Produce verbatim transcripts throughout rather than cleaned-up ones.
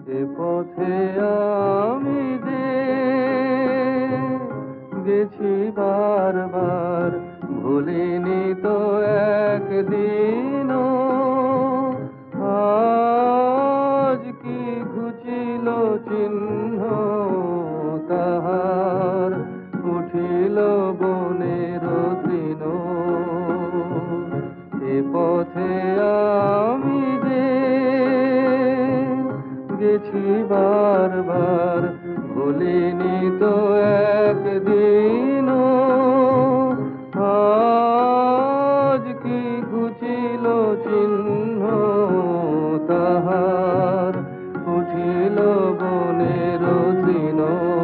এ পথে আমি যে গেছি বারবার, ভুলিনি তো একদিনও। আজ কি ঘুচিল চিহ্ন তাহার, উঠিল বনের তৃণ। এ পথে আমি যে গেছি বারবার, ভুলিনি তো একদিনও। আজ কি ঘুচিল চিহ্ন তাহার, উঠিল বনের তৃণ।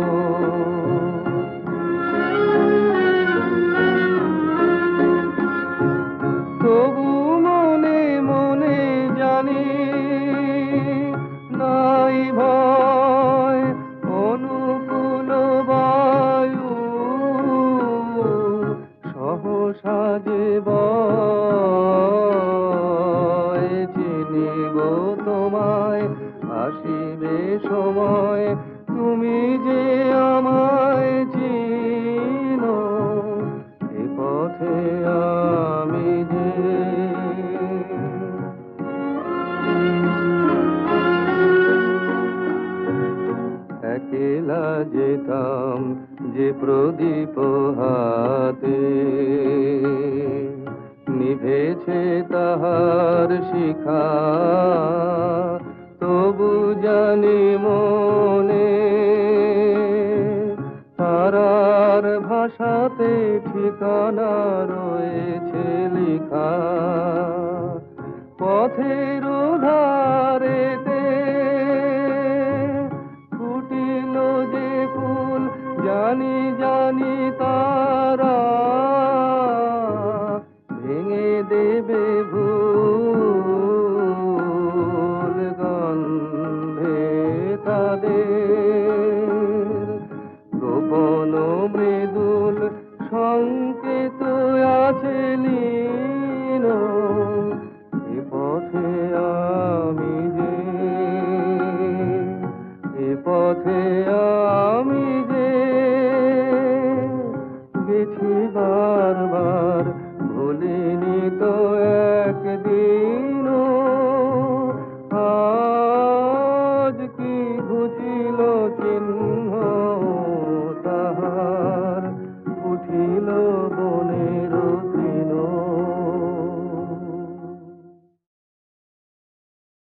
তবু মনে মনে জানি নাই ভয়, অনুকূল বায়ু সহসা যে বয়। চিনি গো তোমায়, আসিবে সময়, তুমি যে আমায় চিনো। এ পথে আমি যে একলা যেতাম যে প্রদীপ হাতে, নিভেছে তাহার শিখা। তবু জানি মনে তারার ভাষাতে ঠিকানা রয়েছে লেখা। পথের